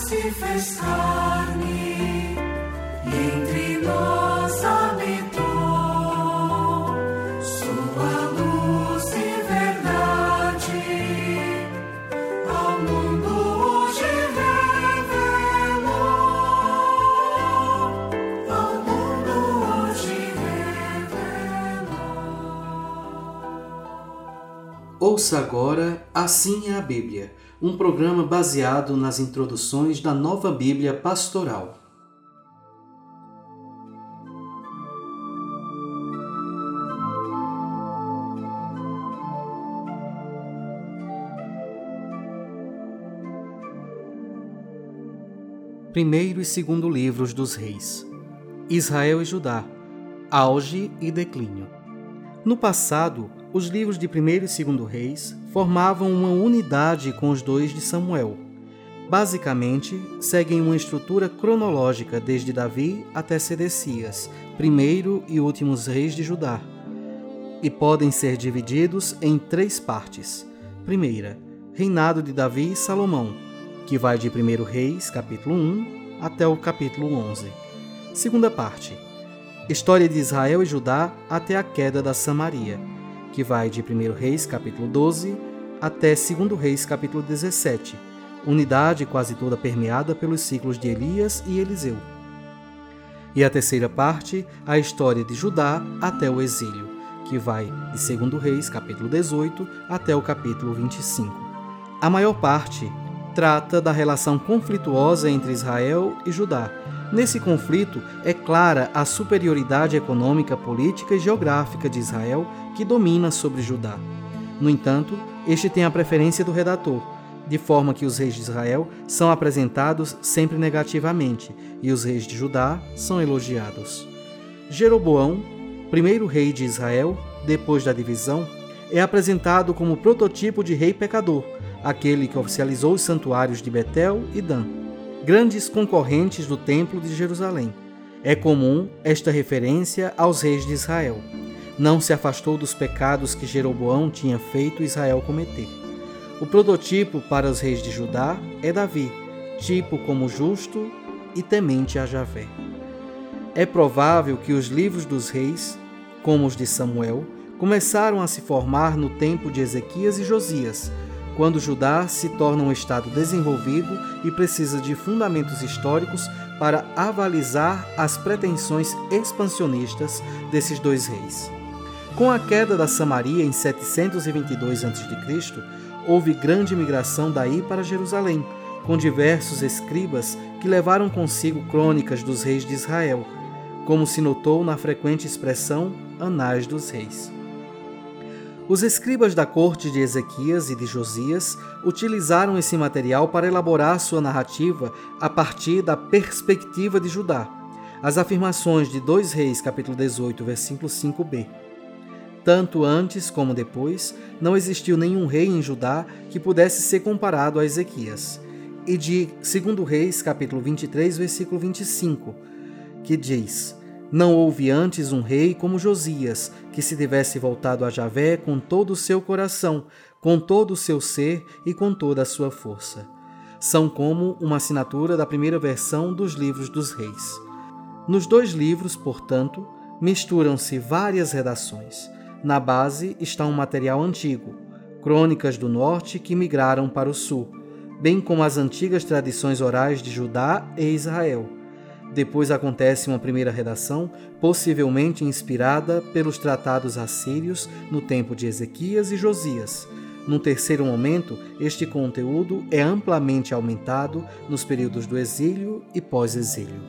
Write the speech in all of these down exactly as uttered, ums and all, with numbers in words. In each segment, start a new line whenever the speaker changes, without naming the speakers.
se fez carne e entre nós habitou. Sua luz e verdade ao mundo hoje revelou. Ao mundo hoje revelou.
Ouça agora Assim é a Bíblia, um programa baseado nas introduções da Nova Bíblia Pastoral. Primeiro e segundo livros dos Reis. Israel e Judá. Auge e declínio. No passado, os livros de Primeiro e Segundo Reis formavam uma unidade com os dois de Samuel. Basicamente, seguem uma estrutura cronológica desde Davi até Sedecias, primeiro e últimos reis de Judá, e podem ser divididos em três partes. Primeira, reinado de Davi e Salomão, que vai de Primeiro Reis, capítulo um, até o capítulo onze. Segunda parte, história de Israel e Judá até a queda da Samaria, que vai de Primeiro Reis, capítulo doze, até Segundo Reis, capítulo dezessete, unidade quase toda permeada pelos ciclos de Elias e Eliseu. E a terceira parte, a história de Judá até o exílio, que vai de Segundo Reis, capítulo dezoito, até o capítulo vinte e cinco. A maior parte trata da relação conflituosa entre Israel e Judá. Nesse conflito, é clara a superioridade econômica, política e geográfica de Israel, que domina sobre Judá. No entanto, este tem a preferência do redator, de forma que os reis de Israel são apresentados sempre negativamente e os reis de Judá são elogiados. Jeroboão, primeiro rei de Israel, depois da divisão, é apresentado como prototipo de rei pecador, aquele que oficializou os santuários de Betel e Dan, grandes concorrentes do Templo de Jerusalém. É comum esta referência aos reis de Israel. Não se afastou dos pecados que Jeroboão tinha feito Israel cometer. O prototipo para os reis de Judá é Davi, tipo como justo e temente a Javé. É provável que os livros dos reis, como os de Samuel, começaram a se formar no tempo de Ezequias e Josias, quando Judá se torna um estado desenvolvido e precisa de fundamentos históricos para avalizar as pretensões expansionistas desses dois reis. Com a queda da Samaria em setecentos e vinte e dois antes de Cristo, houve grande migração daí para Jerusalém, com diversos escribas que levaram consigo crônicas dos reis de Israel, como se notou na frequente expressão Anais dos Reis. Os escribas da corte de Ezequias e de Josias utilizaram esse material para elaborar sua narrativa a partir da perspectiva de Judá. As afirmações de dois Reis, capítulo dezoito, versículo cinco b. Tanto antes como depois, não existiu nenhum rei em Judá que pudesse ser comparado a Ezequias. E de Segundo Reis, capítulo vinte e três, versículo vinte e cinco, que diz: Não houve antes um rei como Josias, que se tivesse voltado a Javé com todo o seu coração, com todo o seu ser e com toda a sua força. São como uma assinatura da primeira versão dos livros dos reis. Nos dois livros, portanto, misturam-se várias redações. Na base está um material antigo, crônicas do norte que migraram para o sul, bem como as antigas tradições orais de Judá e Israel. Depois acontece uma primeira redação, possivelmente inspirada pelos tratados assírios no tempo de Ezequias e Josias. Num terceiro momento, este conteúdo é amplamente aumentado nos períodos do exílio e pós-exílio.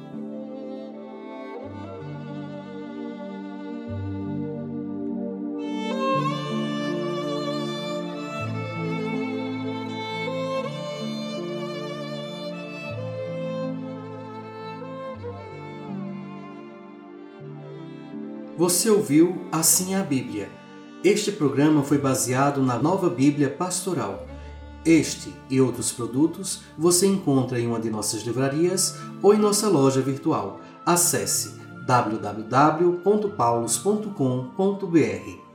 Você ouviu Assim é a Bíblia. Este programa foi baseado na Nova Bíblia Pastoral. Este e outros produtos você encontra em uma de nossas livrarias ou em nossa loja virtual. Acesse w w w ponto paulos ponto com ponto b r.